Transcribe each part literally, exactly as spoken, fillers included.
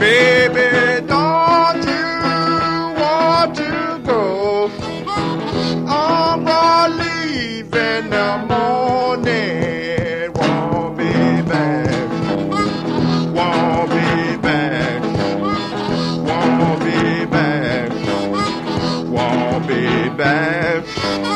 Baby, don't you want to go? I'm gonna leave in the morning. Won't be back. Won't be back. Won't be back. Won't be back.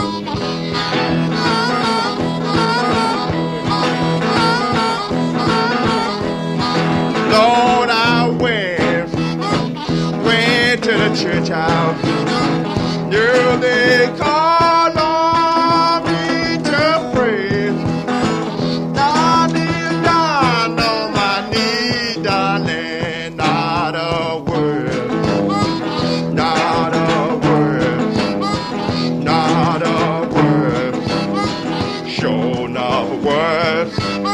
Lord, I went, went to the church house. Yeah, they call on me to pray. I kneel down on my knee, darling, not a word, not a word, not a word, sure not a word.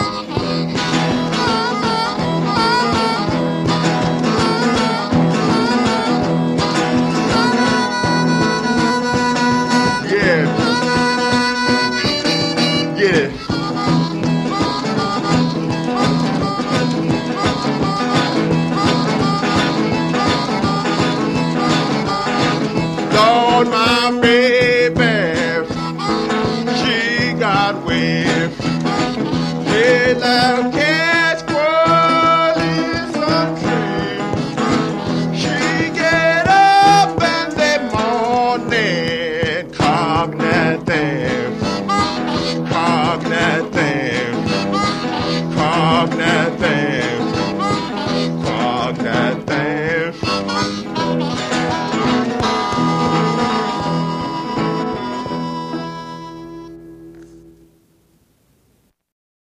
Lord, my baby, she got whipped. They love catch squirrel in some tree. She get up in the morning, cognitive, cognitive, cognitive.